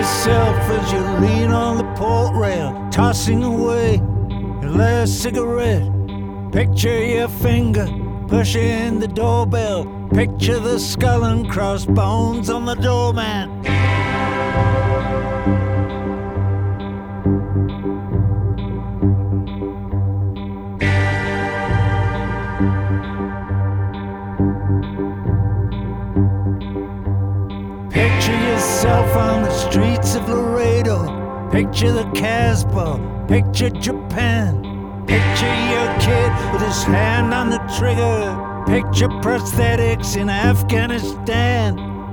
yourself as you lean on the port rail, tossing away your last cigarette. Picture your finger pushing the doorbell. Picture the skull and crossbones on the doormat. Picture yourself on the streets of Laredo. Picture the Casbah. Picture Japan. Picture your kid with his hand on the trigger. Picture prosthetics in Afghanistan.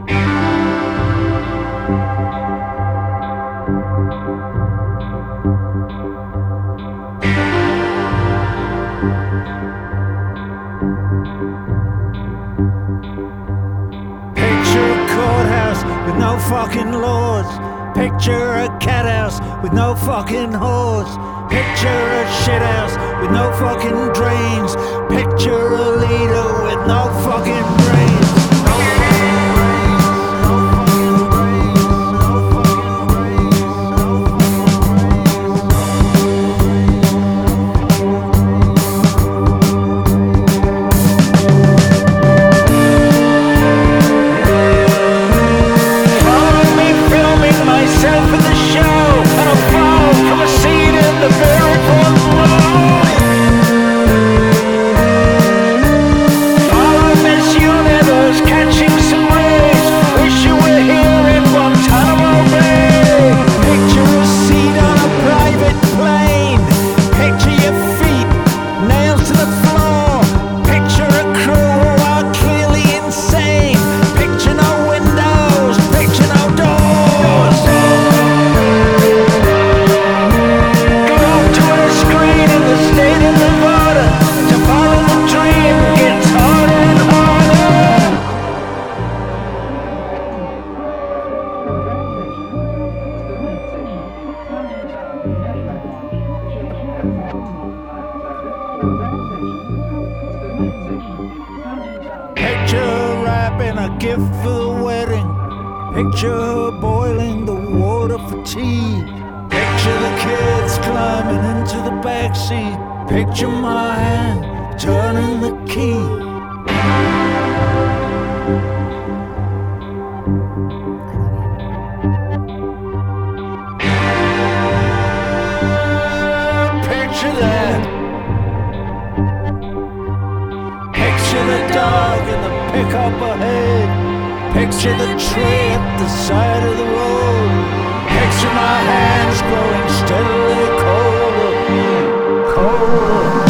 Picture a courthouse with no fucking laws. Picture a cat house with no fucking whores. Picture a shit house with no fucking drains. Picture a leader with no fucking brains. Picture wrapping a gift for the wedding. Picture boiling the water for tea. Picture the kids climbing into the backseat. Picture my hand turning the key. Picture that. Picture the dog in the pickup ahead. Picture the tree at the side of the road. Picture my hands growing steadily colder, colder.